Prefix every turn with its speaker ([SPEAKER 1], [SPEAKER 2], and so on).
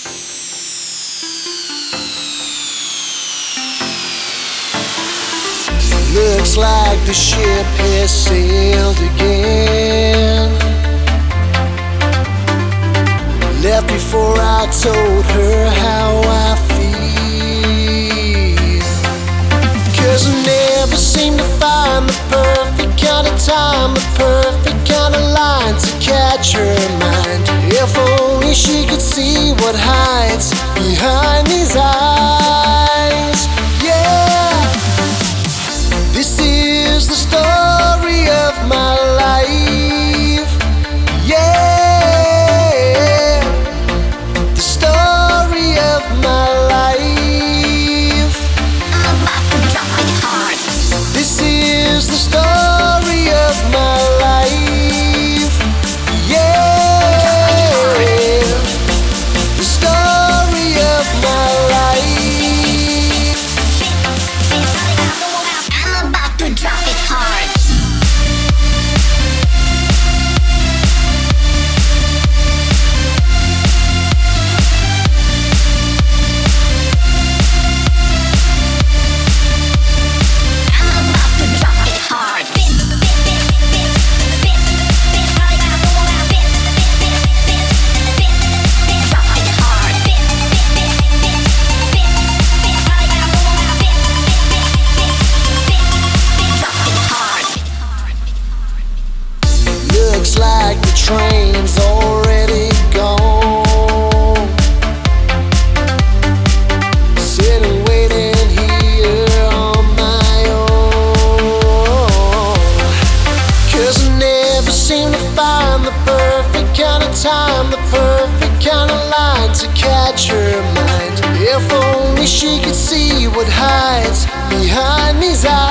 [SPEAKER 1] Looks like the ship has sailed again. Left before I told her how I feel. 'Cause I never seem to find the perfect kind of time, the perfect kind of line to catch her mind. If only she could see what hides behind these eyes. Yeah, this is the story of my life. Yeah, the story of my life.
[SPEAKER 2] I'm about to drop it hard.
[SPEAKER 1] This is the story of my life. Yeah, the story of my life.
[SPEAKER 2] I'm about to drop it hard. I'm about to drop it hard. Drop it hard. Drop it hard.
[SPEAKER 1] Looks like the train's already gone. Sitting waiting here on my own. 'Cause I never seem to find the perfect kind of time, the perfect kind of line to catch her mind. If only she could see what hides behind these eyes.